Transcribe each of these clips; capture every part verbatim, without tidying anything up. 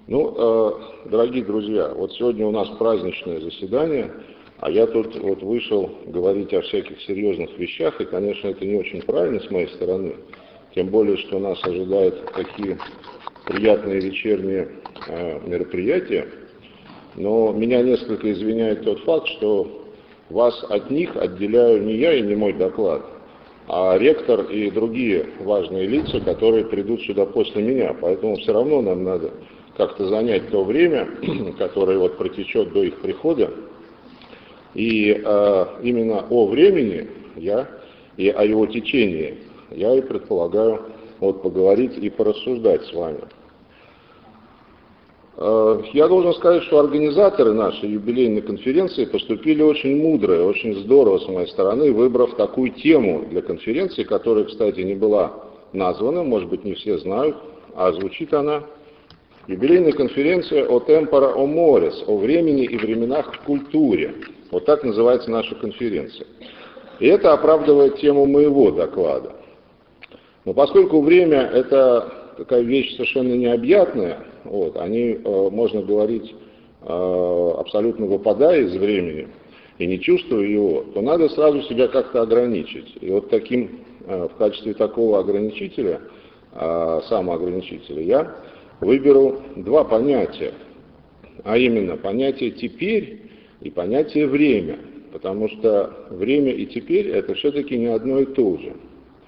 Ну, э, дорогие друзья, вот сегодня у нас праздничное заседание, а я тут вот вышел говорить о всяких серьезных вещах, и, конечно, это не очень правильно с моей стороны, тем более, что нас ожидают такие приятные вечерние э, мероприятия, но меня несколько извиняет тот факт, что вас от них отделяю не я и не мой доклад, а ректор и другие важные лица, которые придут сюда после меня, поэтому все равно нам надо как-то занять то время, которое вот протечет до их прихода. И э, именно о времени я и о его течении я и предполагаю вот поговорить и порассуждать с вами. Э, я должен сказать, что организаторы нашей юбилейной конференции поступили очень мудро и очень здорово с моей стороны, выбрав такую тему для конференции, которая, кстати, не была названа, может быть, не все знают, а звучит она: юбилейная конференция о темпора о морес, о времени и временах в культуре. Вот так называется наша конференция. И это оправдывает тему моего доклада. Но поскольку время — это такая вещь совершенно необъятная, вот, о ней э, можно говорить э, абсолютно выпадая из времени и не чувствуя его, то надо сразу себя как-то ограничить. И вот таким, э, в качестве такого ограничителя, э, самоограничителя, я выберу два понятия, а именно понятие «теперь» и понятие «время», потому что время и «теперь» — это все-таки не одно и то же.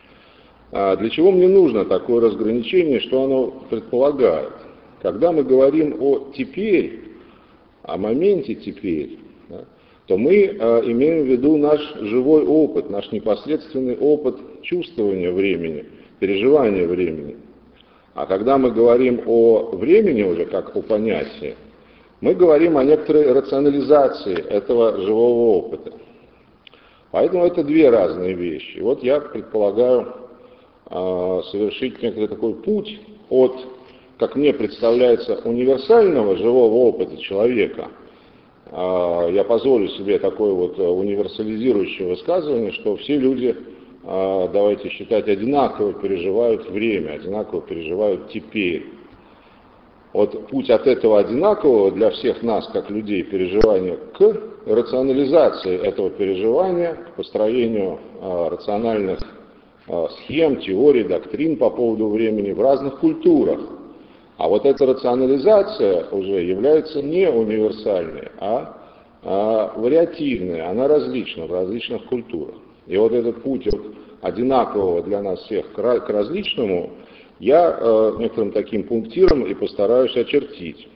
А для чего мне нужно такое разграничение, что оно предполагает? Когда мы говорим о «теперь», о моменте «теперь», да, то мы а, имеем в виду наш живой опыт, наш непосредственный опыт чувствования времени, переживания времени. А когда мы говорим о времени уже как о понятии, мы говорим о некоторой рационализации этого живого опыта. Поэтому это две разные вещи. Вот я предполагаю э, совершить некоторый такой путь от, как мне представляется, универсального живого опыта человека. Э, я позволю себе такое вот универсализирующее высказывание, что все люди, э, давайте считать, одинаково переживают время, одинаково переживают теперь. Вот путь от этого одинакового для всех нас, как людей, переживания, к рационализации этого переживания, к построению а, рациональных а, схем, теорий, доктрин по поводу времени в разных культурах. А вот эта рационализация уже является не универсальной, а, а вариативной, она различна в различных культурах. И вот этот путь от одинакового для нас всех к, к различному я э, некоторым таким пунктиром и постараюсь очертить.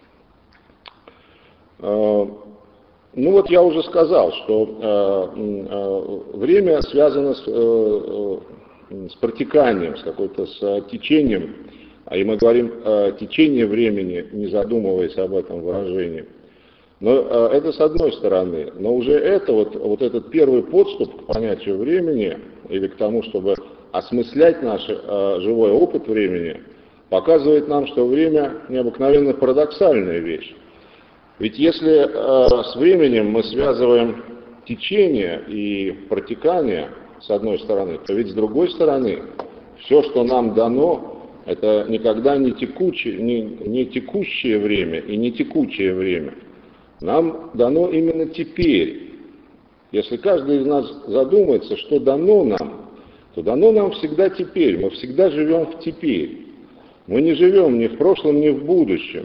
Э, ну вот я уже сказал, что э, э, время связано с, э, с протеканием, с какой-то с течением, и мы говорим э, течение времени, не задумываясь об этом выражении. Но э, это с одной стороны, но уже это вот, вот этот первый подступ к понятию времени или к тому, чтобы осмыслять наш э, живой опыт времени, показывает нам, что время необыкновенно парадоксальная вещь. Ведь если э, с временем мы связываем течение и протекание с одной стороны, то ведь с другой стороны все, что нам дано, это никогда не текучее, не, не текущее время и не текучее время. Нам дано именно теперь. Если каждый из нас задумается, что дано нам, то дано нам всегда теперь, мы всегда живем в теперь. Мы не живем ни в прошлом, ни в будущем.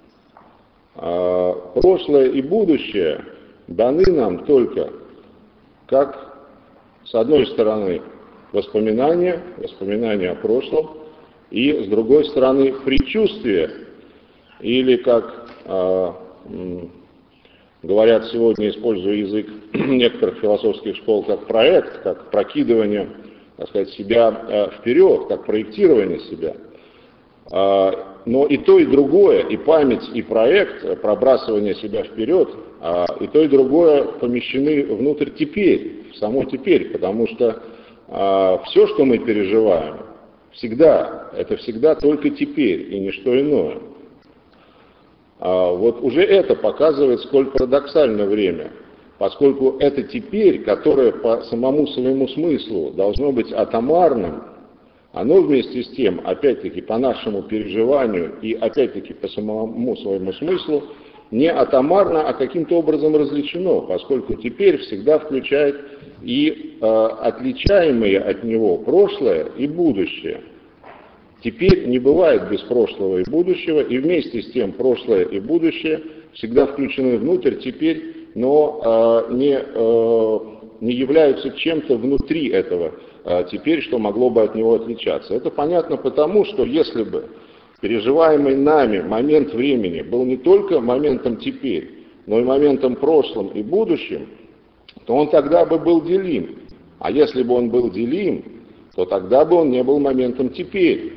А прошлое и будущее даны нам только как, с одной стороны, воспоминания, воспоминания о прошлом, и, с другой стороны, предчувствие, или, как а, м, говорят сегодня, используя язык некоторых философских школ, как проект, как прокидывание, так сказать, себя э, вперед, как проектирование себя. А, но и то, и другое, и память, и проект, пробрасывание себя вперед, а, и то, и другое помещены внутрь теперь, в само теперь, потому что а, все, что мы переживаем, всегда, это всегда только теперь, и ничто иное. А, вот уже это показывает, сколь парадоксально время. Поскольку это теперь, которое по самому своему смыслу должно быть атомарным, оно вместе с тем, опять-таки по нашему переживанию и опять-таки по самому своему смыслу, не атомарно, а каким-то образом различено, поскольку теперь всегда включает и э, отличаемые от него прошлое и будущее. Теперь не бывает без прошлого и будущего, и вместе с тем прошлое и будущее всегда включены внутрь теперь, но э, не, э, не являются чем-то внутри этого э, теперь, что могло бы от него отличаться. Это понятно потому, что если бы переживаемый нами момент времени был не только моментом теперь, но и моментом прошлым и будущим, то он тогда бы был делим. А если бы он был делим, то тогда бы он не был моментом теперь.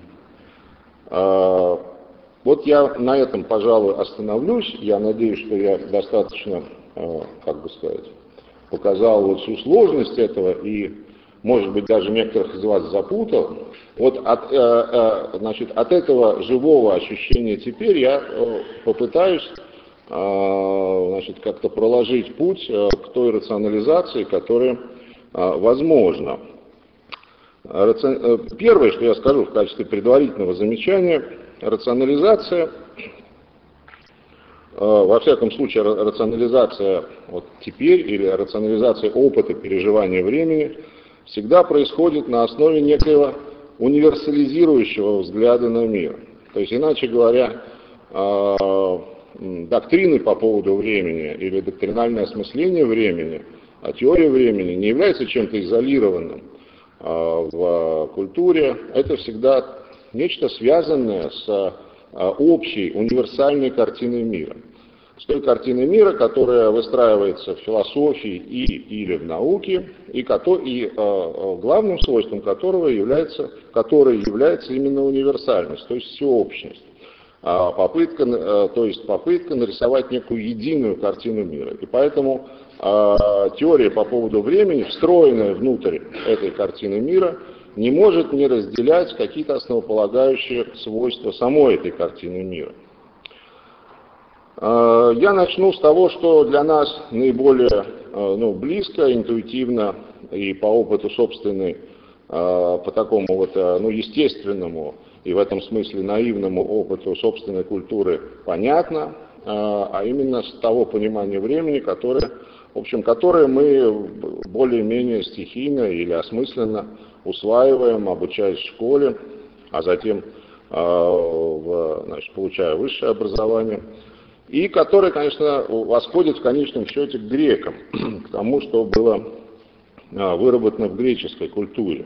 Вот я на этом, пожалуй, остановлюсь. Я надеюсь, что я достаточно, как бы сказать, показал вот всю сложность этого и, может быть, даже некоторых из вас запутал. Вот от, значит, от этого живого ощущения теперь я попытаюсь, значит, как-то проложить путь к той рационализации, которая возможна. Первое, что я скажу в качестве предварительного замечания, рационализация, во всяком случае рационализация вот теперь или рационализация опыта переживания времени всегда происходит на основе некоего универсализирующего взгляда на мир. То есть, иначе говоря, доктрины по поводу времени или доктринальное осмысление времени, а теория времени не является чем-то изолированным в культуре. Это всегда нечто связанное с общей, универсальной картиной мира. С той картиной мира, которая выстраивается в философии и, или в науке, и, и э, главным свойством которого является, которой является именно универсальность, то есть всеобщность. А попытка, э, то есть попытка нарисовать некую единую картину мира. И поэтому э, теория по поводу времени, встроенная внутрь этой картины мира, не может не разделять какие-то основополагающие свойства самой этой картины мира. Я начну с того, что для нас наиболее ну, близко, интуитивно и по опыту собственной, по такому вот, ну, естественному и в этом смысле наивному опыту собственной культуры понятно, а именно с того понимания времени, которое, в общем, которое мы более-менее стихийно или осмысленно усваиваем, обучаясь в школе, а затем в, значит, получая высшее образование. И который, конечно, восходит в конечном счете к грекам, к тому, что было выработано в греческой культуре.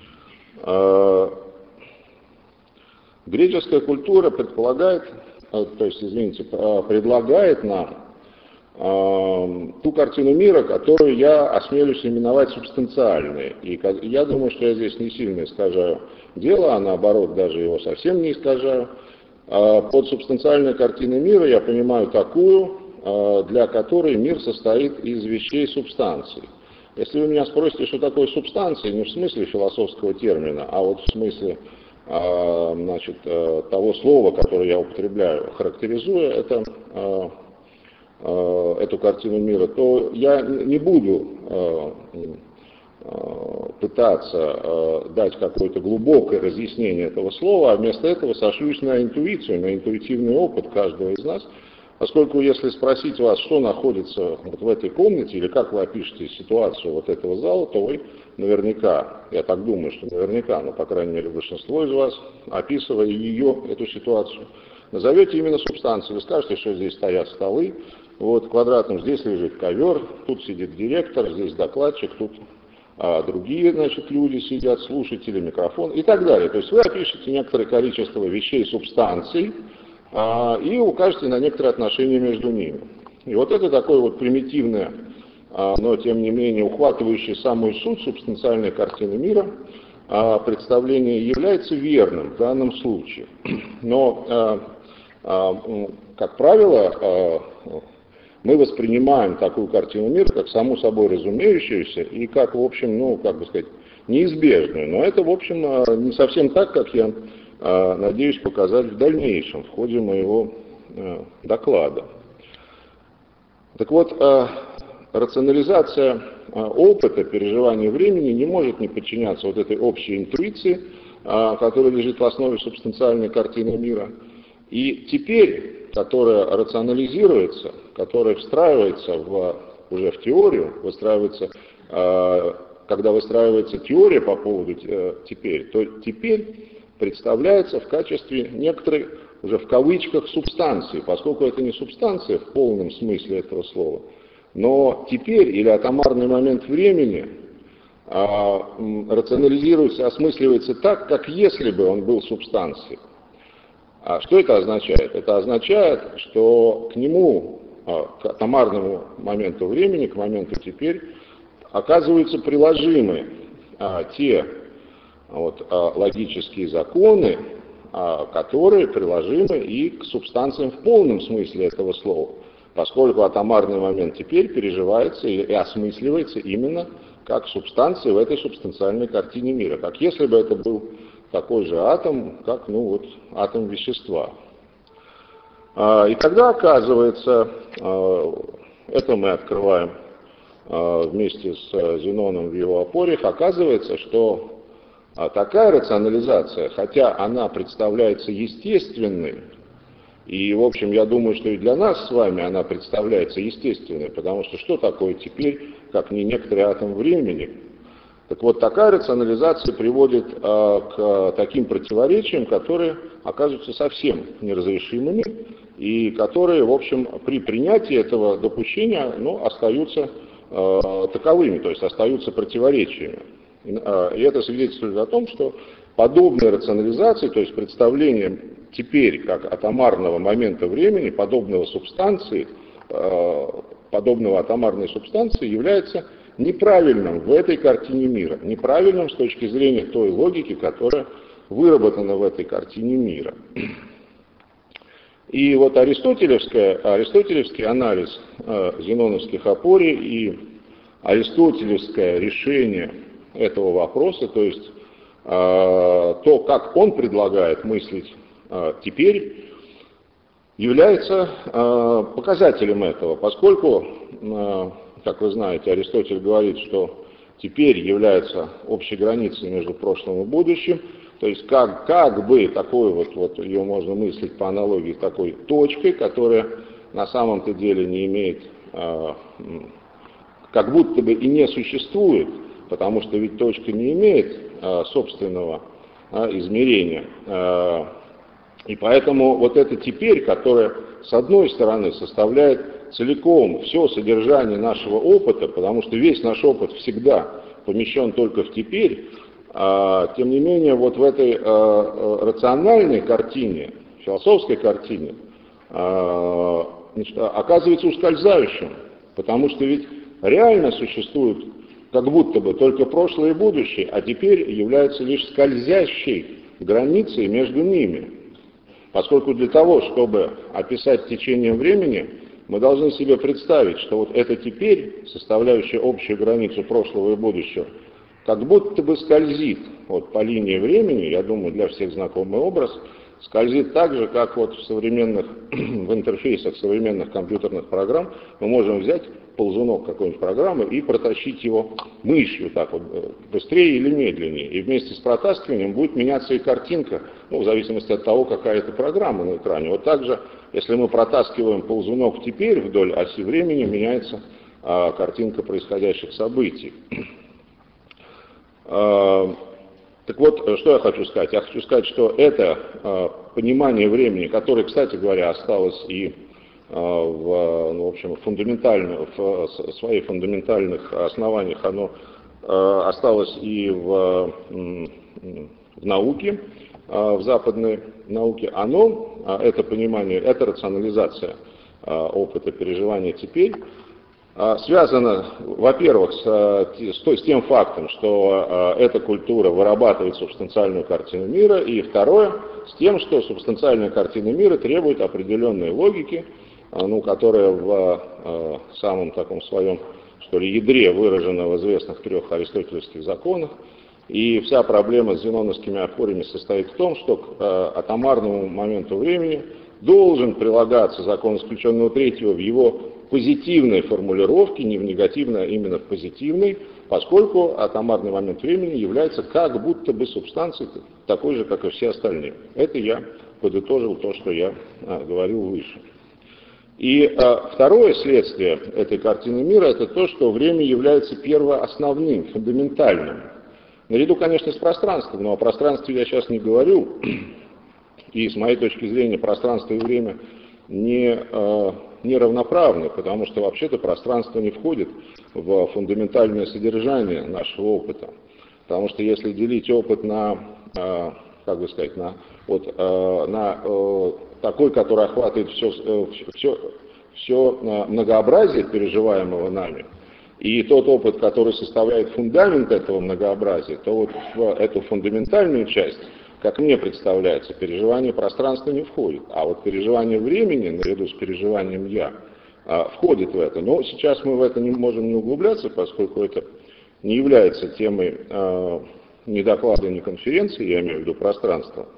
Греческая культура предполагает, то есть, извините, предлагает нам ту картину мира, которую я осмелюсь именовать субстанциальной. И я думаю, что я здесь не сильно искажаю дело, а наоборот, даже его совсем не искажаю. Под субстанциальной картиной мира я понимаю такую, для которой мир состоит из вещей субстанций. Если вы меня спросите, что такое субстанция, не в смысле философского термина, а вот в смысле, значит, того слова, которое я употребляю, характеризуя это, эту картину мира, то я не буду пытаться э, дать какое-то глубокое разъяснение этого слова, а вместо этого сошлюсь на интуицию, на интуитивный опыт каждого из нас, поскольку если спросить вас, что находится вот в этой комнате, или как вы опишете ситуацию вот этого зала, то вы наверняка, я так думаю, что наверняка, но по крайней мере большинство из вас, описывая ее, эту ситуацию, назовете именно субстанцию. Вы скажете, что здесь стоят столы, вот квадратным, здесь лежит ковер, тут сидит директор, здесь докладчик, тут а другие, значит, люди сидят, слушатели, микрофон и так далее. То есть вы опишете некоторое количество вещей, субстанций, а, и укажете на некоторые отношения между ними. И вот это такое вот примитивное, а, но тем не менее ухватывающее самую суть субстанциальной картины мира, а, представление является верным в данном случае. Но, а, а, как правило, а, мы воспринимаем такую картину мира как само собой разумеющуюся и как, в общем, ну, как бы сказать, неизбежную. Но это, в общем, не совсем так, как я надеюсь показать в дальнейшем, в ходе моего доклада. Так вот, рационализация опыта, переживания времени не может не подчиняться вот этой общей интуиции, которая лежит в основе субстанциальной картины мира. И теперь, которая рационализируется, которая встраивается в, уже в теорию, выстраивается, когда выстраивается теория по поводу теперь, то теперь представляется в качестве некоторой, уже в кавычках, субстанции, поскольку это не субстанция в полном смысле этого слова, но теперь или атомарный момент времени а, рационализируется, осмысливается так, как если бы он был субстанцией. А что это означает? Это означает, что к нему, а, к атомарному моменту времени, к моменту теперь, оказываются приложимы а, те вот, а, логические законы, а, которые приложимы и к субстанциям в полном смысле этого слова, поскольку атомарный момент теперь переживается и, и осмысливается именно как субстанция в этой субстанциальной картине мира, как если бы это был такой же атом, как ну, вот, атом вещества. А, и тогда оказывается, а, это мы открываем а, вместе с Зеноном в его опорах, оказывается, что а, такая рационализация, хотя она представляется естественной, и, в общем, я думаю, что и для нас с вами она представляется естественной, потому что что такое теперь, как не некоторый атом времени? Так вот, такая рационализация приводит а, к таким противоречиям, которые оказываются совсем неразрешимыми, и которые, в общем, при принятии этого допущения, ну, остаются а, таковыми, то есть остаются противоречиями. И, а, и это свидетельствует о том, что подобные рационализации, то есть представление теперь как атомарного момента времени, подобного субстанции, подобного атомарной субстанции является неправильным в этой картине мира, неправильным с точки зрения той логики, которая выработана в этой картине мира. И вот аристотелевская, аристотелевский анализ зеноновских апорий и аристотелевское решение этого вопроса, то есть то, как он предлагает мыслить теперь, является показателем этого, поскольку, как вы знаете, Аристотель говорит, что теперь является общей границей между прошлым и будущим, то есть как, как бы такой вот, вот ее можно мыслить по аналогии такой точкой, которая на самом-то деле не имеет, как будто бы и не существует, потому что ведь точка не имеет собственного измерения. И поэтому вот это теперь, которое с одной стороны составляет целиком все содержание нашего опыта, потому что весь наш опыт всегда помещен только в теперь, а, тем не менее вот в этой а, рациональной картине, философской картине, а, значит, оказывается ускользающим, потому что ведь реально существует как будто бы только прошлое и будущее, а теперь является лишь скользящей границей между ними. Поскольку для того, чтобы описать течение времени, мы должны себе представить, что вот это теперь, составляющая общую границу прошлого и будущего, как будто бы скользит вот по линии времени, я думаю, для всех знакомый образ, скользит так же, как вот в современных, в интерфейсах современных компьютерных программ мы можем взять ползунок какой-нибудь программы и протащить его мышью так вот, быстрее или медленнее. И вместе с протаскиванием будет меняться и картинка, ну, в зависимости от того, какая это программа на экране. Вот так же, если мы протаскиваем ползунок теперь вдоль оси времени, меняется а, картинка происходящих событий. А, так вот, что я хочу сказать? Я хочу сказать, что это а, понимание времени, которое, кстати говоря, осталось и в, ну, в общем, фундаментально, в своих фундаментальных основаниях оно э, осталось и в, в науке, э, в западной науке, оно, э, это понимание, это рационализация э, опыта переживания теперь, э, связано, во-первых, с, с, с тем фактом, что э, эта культура вырабатывает субстанциальную картину мира, и второе, с тем, что субстанциальная картина мира требует определенной логики, ну, которая в э, самом таком своем, что ли, ядре выражена в известных трех аристотелевских законах. И вся проблема с зеноновскими апориями состоит в том, что к э, атомарному моменту времени должен прилагаться закон исключенного третьего в его позитивной формулировке, не в негативной, а именно в позитивной, поскольку атомарный момент времени является как будто бы субстанцией такой же, как и все остальные. Это я подытожил то, что я а, говорил выше. И а, второе следствие этой картины мира — это то, что время является первоосновным, фундаментальным. Наряду, конечно, с пространством, но о пространстве я сейчас не говорю, и с моей точки зрения пространство и время не, а, не равноправны, потому что вообще-то пространство не входит в фундаментальное содержание нашего опыта. Потому что если делить опыт на, а, как бы сказать, на, вот, а, на а, такой, который охватывает все, все, все многообразие переживаемого нами, и тот опыт, который составляет фундамент этого многообразия, то вот в эту фундаментальную часть, как мне представляется, переживание пространства не входит, а вот переживание времени, наряду с переживанием «я», входит в это. Но сейчас мы в это не можем не углубляться, поскольку это не является темой ни доклада, ни конференции, я имею в виду пространство.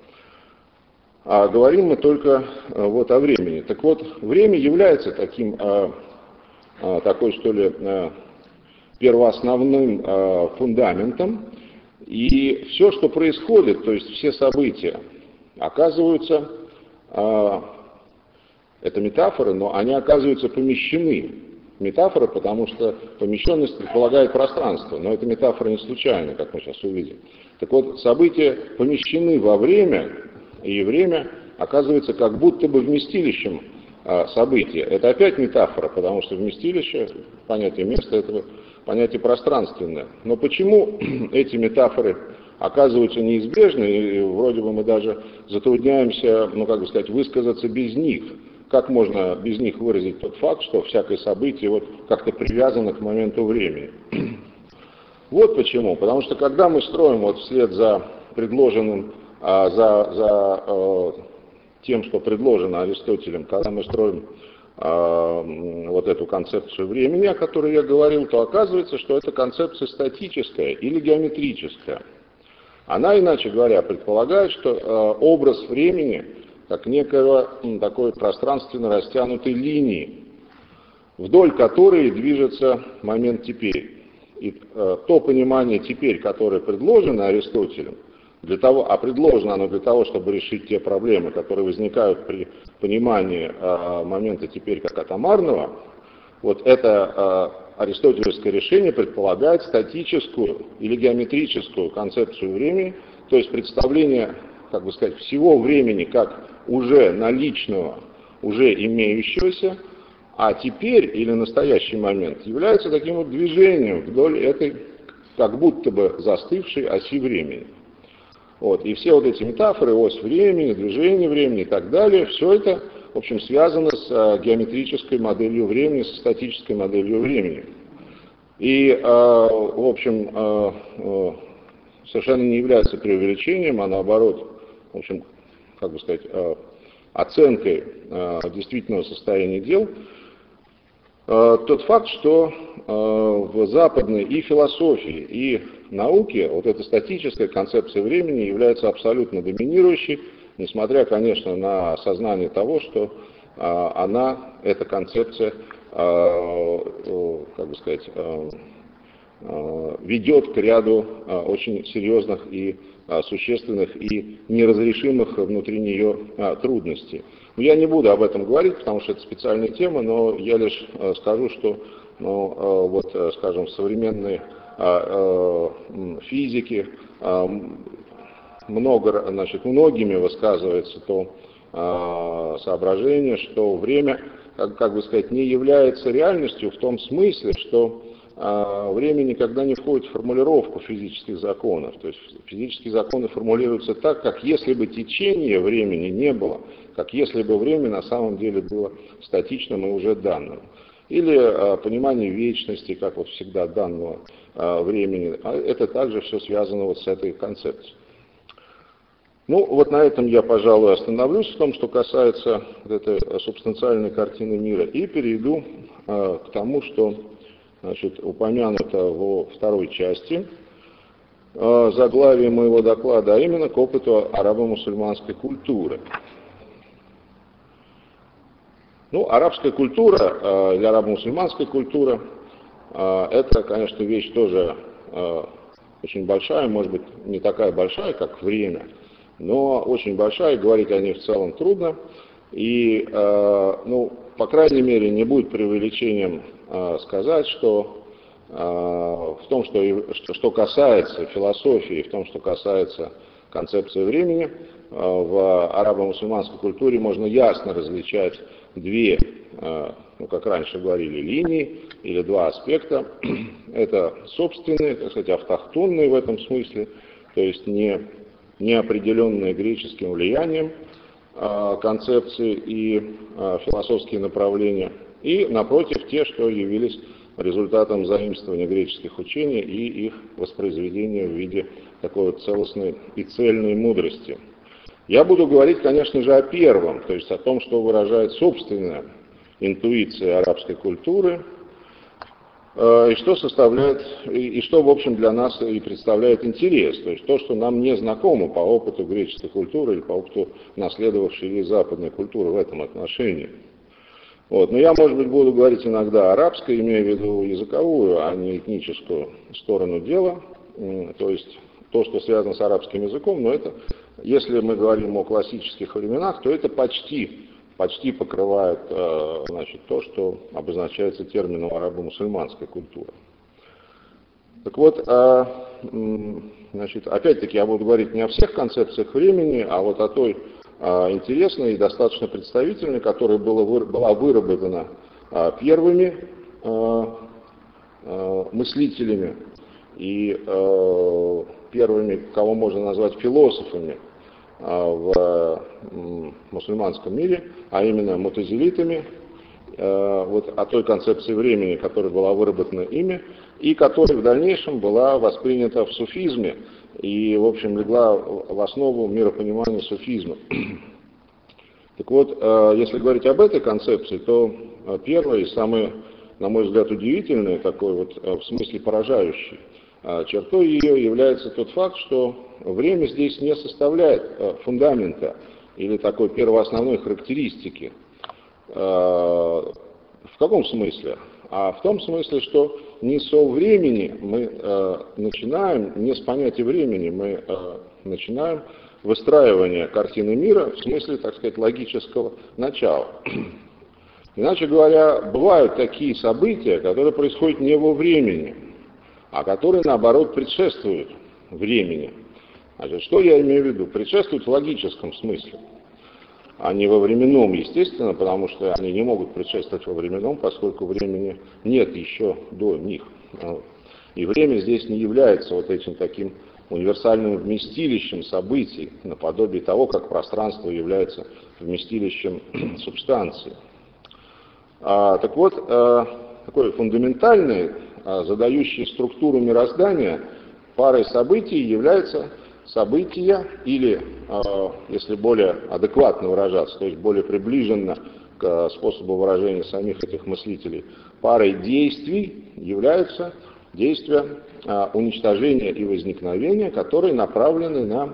А говорим мы только а, вот о времени. Так вот, время является таким, а, а, такой, что ли, а, первоосновным а, фундаментом, и все, что происходит, то есть все события, оказываются, а, это метафоры, но они оказываются помещены. Метафора, потому что помещенность предполагает пространство, но эта метафора не случайна, как мы сейчас увидим. Так вот, события помещены во время, и время оказывается как будто бы вместилищем а, события. Это опять метафора, потому что вместилище, понятие места, это понятие пространственное. Но почему эти метафоры оказываются неизбежны, и вроде бы мы даже затрудняемся, ну как бы сказать, высказаться без них? Как можно без них выразить тот факт, что всякое событие вот как-то привязано к моменту времени? Вот почему. Потому что когда мы строим вот вслед за предложенным, а, за, за а, тем, что предложено Аристотелем, когда мы строим а, вот эту концепцию времени, о которой я говорил, то оказывается, что это концепция статическая или геометрическая. Она, иначе говоря, предполагает, что а, образ времени как некого такой пространственно растянутой линии, вдоль которой движется момент теперь. И э, то понимание теперь, которое предложено Аристотелем, для того, а предложено оно для того, чтобы решить те проблемы, которые возникают при понимании э, момента теперь как атомарного, вот это э, аристотелевское решение предполагает статическую или геометрическую концепцию времени, то есть представление, как бы сказать, всего времени как уже наличного, уже имеющегося, а теперь или настоящий момент является таким вот движением вдоль этой как будто бы застывшей оси времени. Вот. И все вот эти метафоры, ось времени, движение времени и так далее, все это, в общем, связано с а, геометрической моделью времени, со статической моделью времени. И, а, в общем, а, а, совершенно не является преувеличением, а наоборот, в общем, как бы сказать, оценкой действительного состояния дел, тот факт, что в западной и философии, и науке вот эта статическая концепция времени является абсолютно доминирующей, несмотря, конечно, на осознание того, что она, эта концепция, как бы сказать, ведет к ряду очень серьезных и существенных и неразрешимых внутри нее трудностей. Я не буду об этом говорить, потому что это специальная тема, но я лишь скажу, что, ну, вот, скажем, современные физики много, значит, многими высказывается то соображение, что время, как, как бы сказать, не является реальностью в том смысле, что время никогда не входит в формулировку физических законов. То есть физические законы формулируются так, как если бы течения времени не было, как если бы время на самом деле было статичным и уже данным. Или а, понимание вечности, как вот всегда данного а, времени. А это также все связано вот с этой концепцией. Ну, вот на этом я, пожалуй, остановлюсь в том, что касается вот этой субстанциальной картины мира, и перейду а, к тому, что, значит, упомянуто во второй части э, заглавия моего доклада, а именно к опыту арабо-мусульманской культуры. Ну, арабская культура или арабо-мусульманская культура – это, конечно, вещь тоже очень большая, может быть, не такая большая, как время, но очень большая, и говорить о ней в целом трудно. И, ну, по крайней мере, не будет преувеличением сказать, что в том, что, что касается философии, в том, что касается концепции времени, в арабо-мусульманской культуре можно ясно различать две, ну, как раньше говорили, линии или два аспекта. Это собственные, так сказать, автохтонные в этом смысле, то есть не, не определенные греческим влиянием концепции и философские направления, и, напротив, те, что явились результатом заимствования греческих учений и их воспроизведения в виде такой вот целостной и цельной мудрости. Я буду говорить, конечно же, о первом, то есть о том, что выражает собственная интуиция арабской культуры, и что составляет, и что, в общем, для нас и представляет интерес, то есть то, что нам не знакомо по опыту греческой культуры или по опыту наследовавшей ей западной культуры в этом отношении. Вот. Но я, может быть, буду говорить иногда арабской, имея в виду языковую, а не этническую сторону дела, то есть то, что связано с арабским языком, но это, если мы говорим о классических временах, то это почти, почти покрывает значит, то, что обозначается термином арабо-мусульманская культура. Так вот, значит, опять-таки я буду говорить не о всех концепциях времени, а вот о той интересной и достаточно представительной, которая была, была выработана первыми мыслителями и первыми, кого можно назвать философами в мусульманском мире, а именно мутазилитами, вот о той концепции времени, которая была выработана ими, и которая в дальнейшем была воспринята в суфизме и, в общем, легла в основу миропонимания суфизма. Так вот, если говорить об этой концепции, то первое и самое, на мой взгляд, удивительное, такой вот, в смысле поражающей чертой ее является тот факт, что время здесь не составляет фундамента или такой первоосновной характеристики. В каком смысле? А в том смысле, что не со времени мы э, начинаем, не с понятия времени, мы э, начинаем выстраивание картины мира в смысле, так сказать, логического начала. Иначе говоря, бывают такие события, которые происходят не во времени, а которые, наоборот, предшествуют времени. Значит, что я имею в виду? Предшествуют в логическом смысле, а не во временном, естественно, потому что они не могут предшествовать во временном, поскольку времени нет еще до них. И время здесь не является вот этим таким универсальным вместилищем событий, наподобие того, как пространство является вместилищем субстанции. А, так вот, а, такой фундаментальный, а, задающий структуру мироздания парой событий является события или, если более адекватно выражаться, то есть более приближенно к способу выражения самих этих мыслителей, парой действий являются действия уничтожения и возникновения, которые направлены на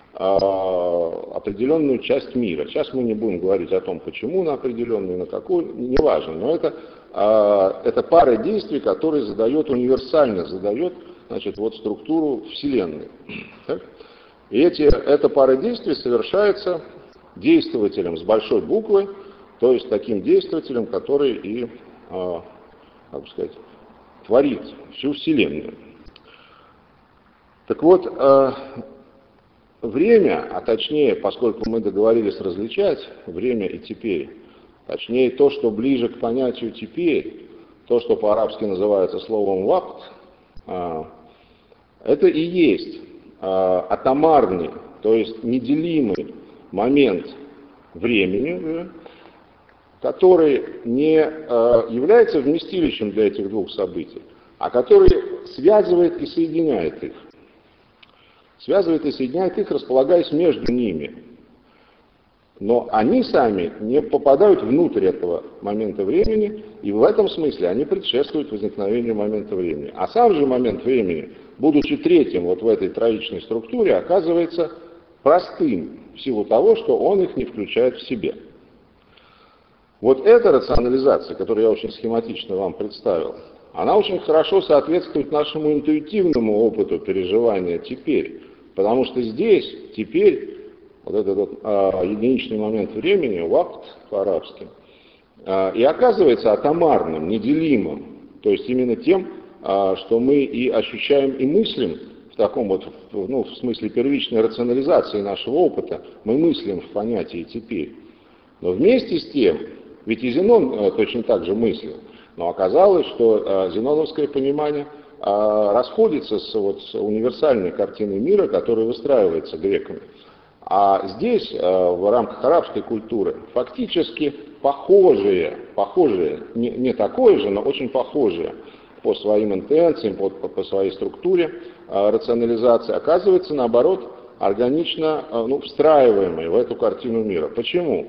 определенную часть мира. Сейчас мы не будем говорить о том, почему на определенную, на какую, не важно, но это, это пара действий, которые задает универсально, задает, значит, вот структуру Вселенной. Так? И эти, эта пара действий совершается действователем с большой буквы, то есть таким действователем, который и, э, как бы сказать, творит всю Вселенную. Так вот, э, время, а точнее, поскольку мы договорились различать время и теперь, точнее то, что ближе к понятию теперь, то, что по-арабски называется словом вакт, э, это и есть атомарный, то есть неделимый момент времени, который не является вместилищем для этих двух событий, а который связывает и соединяет их. Связывает и соединяет их, располагаясь между ними. Но они сами не попадают внутрь этого момента времени, и в этом смысле они предшествуют возникновению момента времени. А сам же момент времени, будучи третьим вот в этой троичной структуре, оказывается простым в силу того, что он их не включает в себе. Вот эта рационализация, которую я очень схематично вам представил, она очень хорошо соответствует нашему интуитивному опыту переживания теперь. Потому что здесь, теперь, вот этот вот, а, единичный момент времени, вакт по-арабски, а, и оказывается атомарным, неделимым. То есть именно тем, а, что мы и ощущаем, и мыслим в таком вот, ну, в смысле первичной рационализации нашего опыта, мы мыслим в понятии теперь. Но вместе с тем, ведь и Зенон а, точно так же мыслил, но оказалось, что а, зеноновское понимание а, расходится с, вот, с универсальной картиной мира, которая выстраивается греками. А здесь, а, в рамках арабской культуры, фактически похожие, похожие, не, не такое же, но очень похожие по своим интенциям, по, по, по своей структуре а, рационализации, оказывается, наоборот, органично а, ну, встраиваемые в эту картину мира. Почему?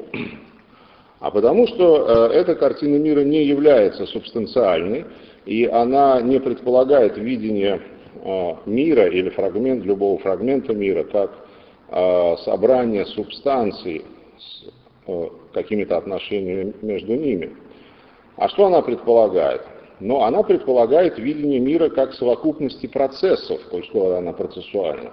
А потому что э, эта картина мира не является субстанциальной, и она не предполагает видение э, мира или фрагмент, любого фрагмента мира как э, собрание субстанций с э, какими-то отношениями между ними. А что она предполагает? Ну, она предполагает видение мира как совокупности процессов, коль что она процессуальна.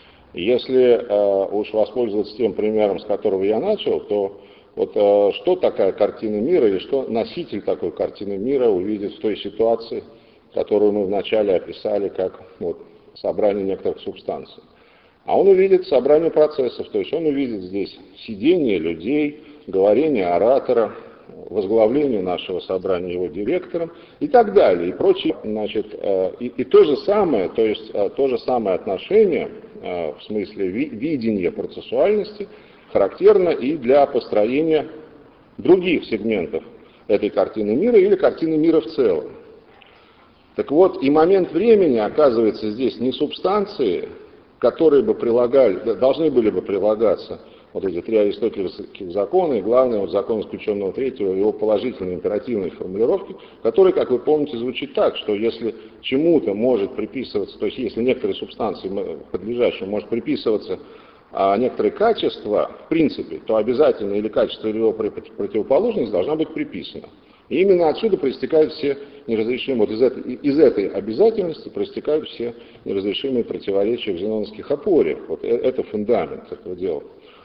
Если э, уж воспользоваться тем примером, с которого я начал, то вот э, что такая картина мира, или что носитель такой картины мира увидит в той ситуации, которую мы вначале описали как вот, собрание некоторых субстанций. А он увидит собрание процессов, то есть он увидит здесь сидение людей, говорение оратора, возглавление нашего собрания его директором и так далее, и прочее. Значит, э, и, и то же самое, то есть э, то же самое отношение, э, в смысле ви, видения процессуальности, характерно и для построения других сегментов этой картины мира или картины мира в целом. Так вот, и момент времени оказывается здесь не субстанции, которые бы прилагали, должны были бы прилагаться вот эти три аристотелевских закона, и главное, вот закон исключенного третьего, его положительной императивной формулировки, которая, как вы помните, звучит так, что если чему-то может приписываться, то есть если некоторые субстанции подлежащие может приписываться а некоторые качества, в принципе, то обязательно или качество, или его противоположность должна быть приписана. И именно отсюда проистекают все неразрешимые, вот из этой, из этой обязательности проистекают все неразрешимые противоречия в зеноновских опоре. Вот это фундамент этого дела.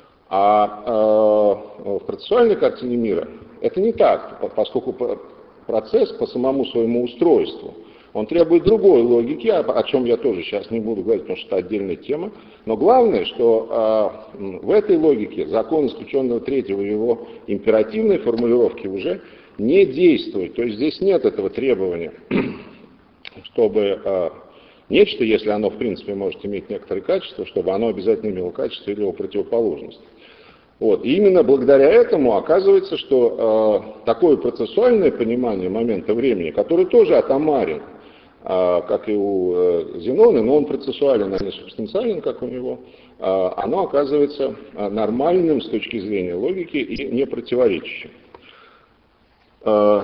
А э, в процессуальной картине мира это не так, поскольку процесс по самому своему устройству, он требует другой логики, о чем я тоже сейчас не буду говорить, потому что это отдельная тема. Но главное, что э, в этой логике закон исключенного третьего его императивной формулировки уже не действует. То есть здесь нет этого требования, чтобы э, нечто, если оно в принципе может иметь некоторые качества, чтобы оно обязательно имело качество или его противоположность. Вот. И именно благодаря этому оказывается, что э, такое процессуальное понимание момента времени, которое тоже атомарен, э, как и у э, Зенона, но он процессуален, а не субстанциален, как у него, э, оно оказывается нормальным с точки зрения логики и не противоречащим э,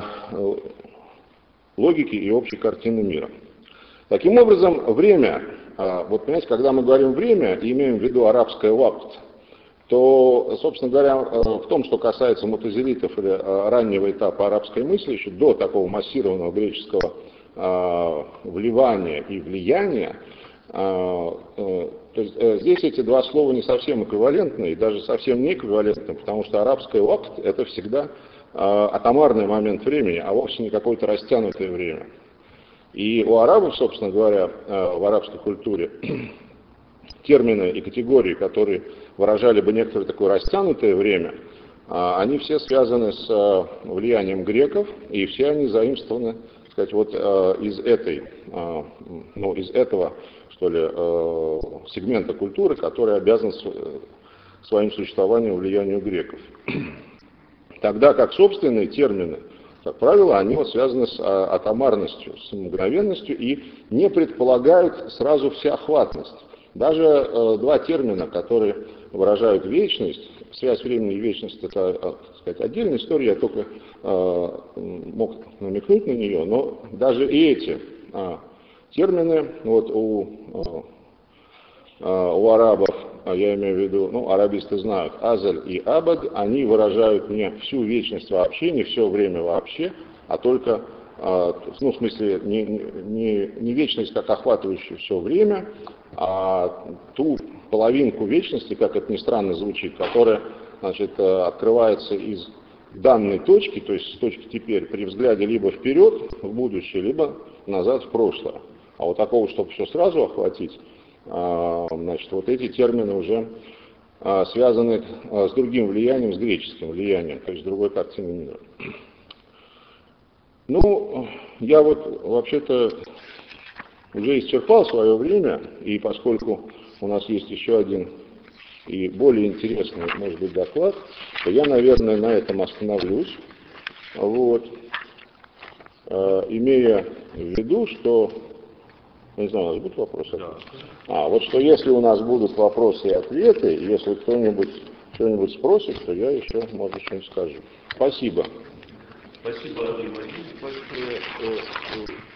логике и общей картины мира. Таким образом, время, э, вот понимаете, когда мы говорим время и имеем в виду арабское вакт, то, собственно говоря, в том, что касается мутазилитов или раннего этапа арабской мысли, еще до такого массированного греческого э, вливания и влияния, э, э, то есть, э, здесь эти два слова не совсем эквивалентны и даже совсем не эквивалентны, потому что арабское вакт — это всегда э, атомарный момент времени, а вовсе не какое-то растянутое время. И у арабов, собственно говоря, э, в арабской культуре термины и категории, которые выражали бы некоторое такое растянутое время, они все связаны с влиянием греков, и все они заимствованы, так сказать, вот из этой, ну, из этого, что ли, сегмента культуры, который обязан своим существованием влиянию греков. Тогда как собственные термины, как правило, они вот связаны с атомарностью, с мгновенностью и не предполагают сразу всеохватность. Даже э, два термина, которые выражают вечность, связь времени и вечность — это, так сказать, отдельная история, я только э, мог намекнуть на нее, но даже и эти э, термины вот, у, э, у арабов я имею в виду, ну, арабисты знают, азаль и абад, они выражают не всю вечность вообще, не все время вообще, а только, ну, в смысле, не, не, не вечность, как охватывающую все время, а ту половинку вечности, как это ни странно звучит, которая, значит, открывается из данной точки, то есть с точки теперь, при взгляде либо вперед, в будущее, либо назад, в прошлое. А вот такого, чтобы все сразу охватить, значит, вот эти термины уже связаны с другим влиянием, с греческим влиянием, то есть с другой картиной мира. Ну, я вот вообще-то уже исчерпал свое время, и поскольку у нас есть еще один и более интересный, может быть, доклад, то я, наверное, на этом остановлюсь, вот, э, имея в виду, что, не знаю, у нас будут вопросы? Да. А, вот что если у нас будут вопросы и ответы, если кто-нибудь что-нибудь спросит, то я еще, может, что-нибудь скажу. Спасибо. Спасибо, Андрей Владимирович.